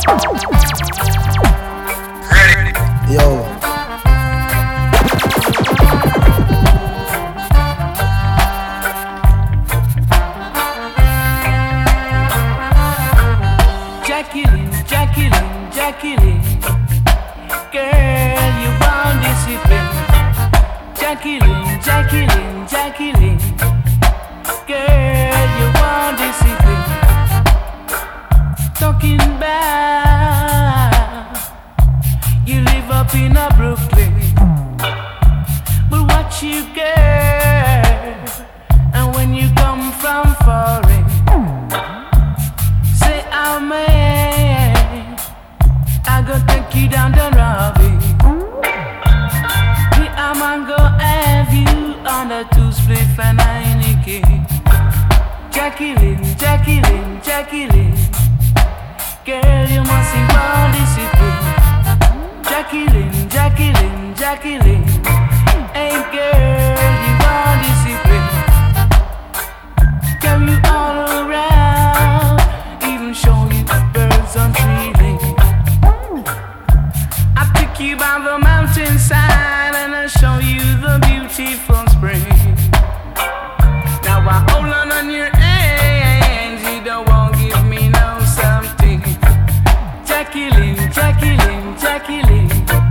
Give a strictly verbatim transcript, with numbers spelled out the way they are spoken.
Yo. Jacqueline, Jacqueline, Jacqueline, girl, you want discipline. Jacqueline, Jacqueline, Jacqueline, girl, you want discipline. Talking about you live up in a Brooklyn, but what you girl, and when you come from foreign, say I'm man, I go take you down the Robbie. Me I'm gonna go have you on the two split and Heineken. Jacqueline, Jacqueline, Jacqueline, girl you must see more discipline. Jacqueline, Jacqueline, Jacqueline, hey girl you want discipline. Carry you all around, even show you the birds on tree lane. I pick you by the mountainside and I show you the beautiful spring. Now I hold on on your hands, you don't want to give me no something. Jacqueline, Jacqueline, Jacqueline,